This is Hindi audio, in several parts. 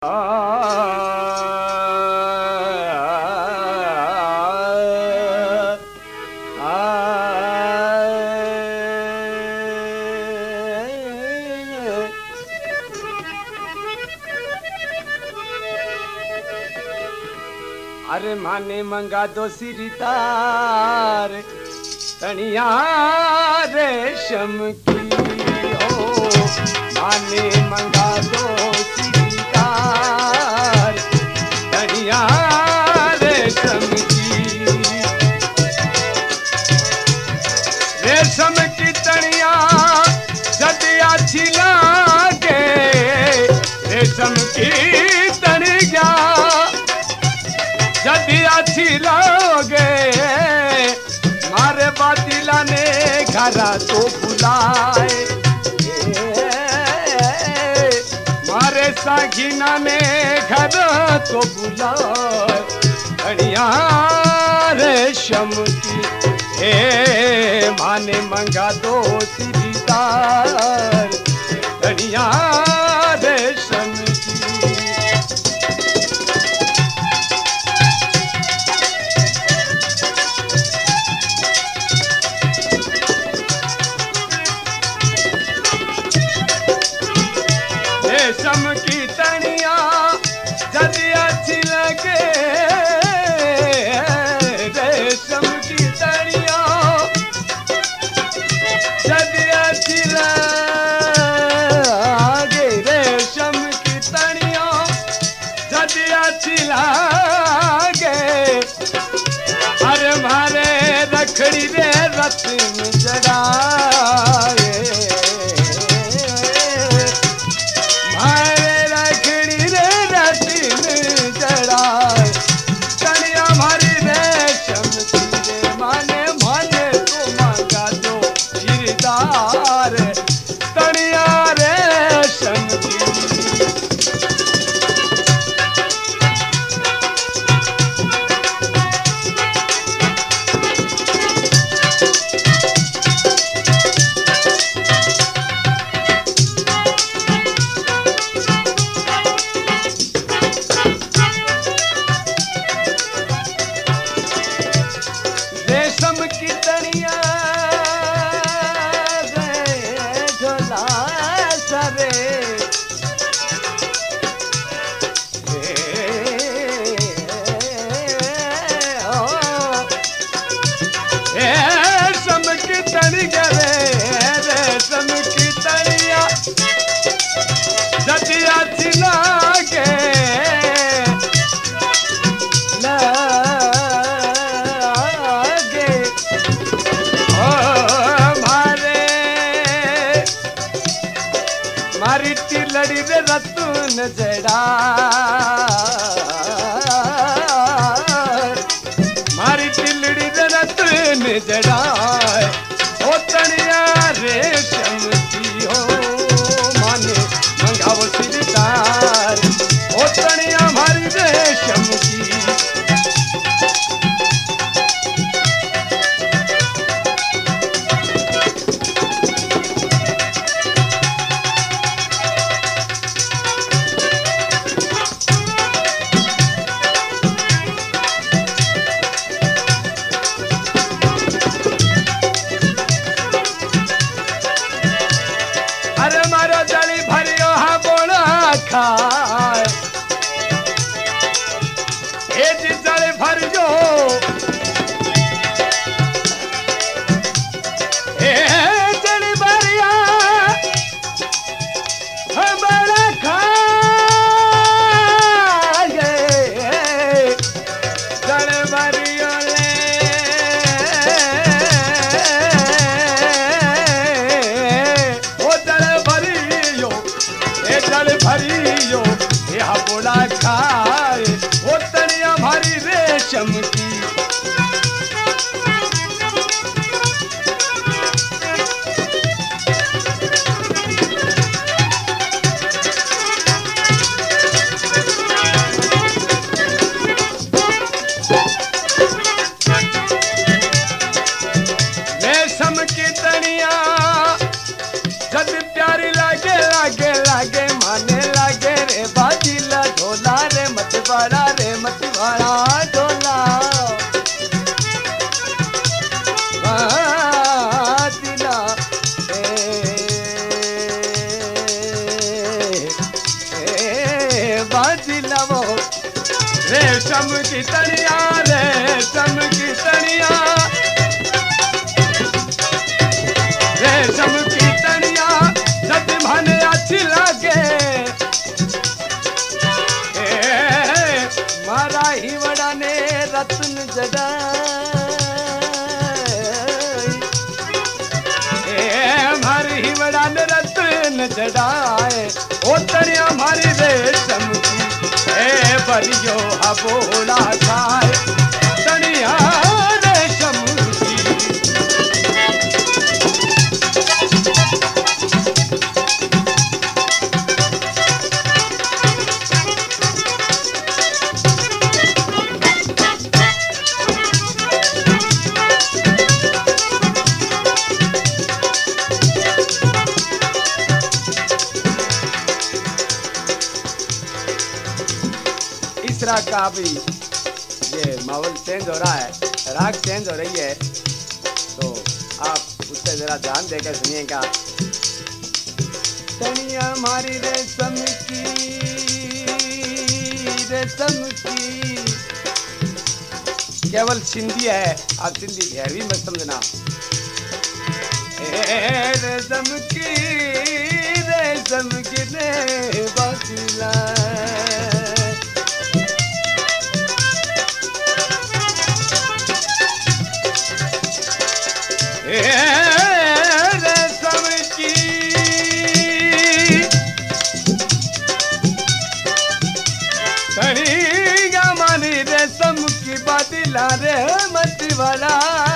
अरे माने मंगा दो सिरदार तनिया रेशम की हो, माने मंगा दो सिरदार तनिया रेशम की तनिया जदिया छिलागे रेशम की तनिया जदी अच्छी लोगे मारे बातिला ने घरा तो बुलाए, मारे सागिना ने घर तो बुलाए बढ़िया रेशम की हे माने मंगा दो सिरदार बढ़िया रेशम की। रेशम की तनिया जदी अच्छी लगे रेशम की तनिया जदी अच्छी लगे रेशम की तनिया जदी अच्छी लगे अरे मारे रखड़ी रे रत्न जड़ाए मारी तिलड़ी रे रतन जड़ा मारी तिलड़ी रे रतन जड़ा ओ तनिया रेशम की हो माने मंगाओ सिरदार ओ तनिया मारी रेशम की। अरे मारो जली भरियो हा बोला खाए ए जी जली भरियो ए जली भरिया हमारा खाए जली भरियो ले जल भरियो यह बोला खाए वो तनिया भारी रेशम की। रेशम की तनिया जब प्यारी लागे लागे लागे माने लागे रे बाजी लागे बाजी लवो रेशम की तनिया रेशम की तनिया रेशम की तनिया सच माने अच्छी लागे मारा ही बड़ा ने रत्न जड़ाए हमारी ही बड़ा ने रत्न जड़ाए ओ तनिया हमारी रेशम की बरियो बोला खाए तनिया रेशम की राग का भी ये माहौल चेंज हो रहा है, राग चेंज हो रही है, तो आप उससे जरा ध्यान देकर सुनिएगा। तनिया हमारी रेशम की केवल सिंधी है, आप सिंधी भी मत समझना। रेशम की ने बसिला रेशम की तनिया मानी रेशम की बदला रे मत वाला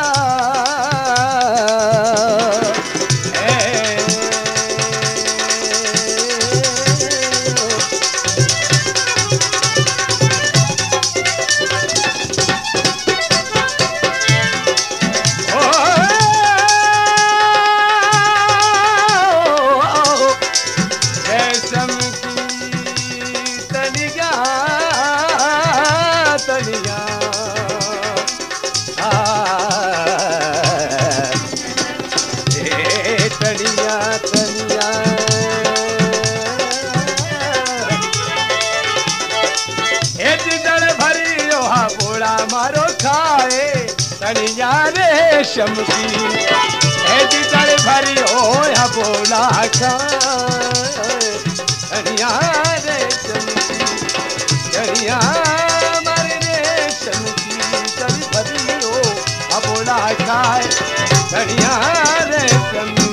मारो खाए तनिया रेशम की तल भरी हो या बोला खाए तनिया रेशम की तनिया मारे रेशम की तल भरी हो या बोला खाए तनिया रेशम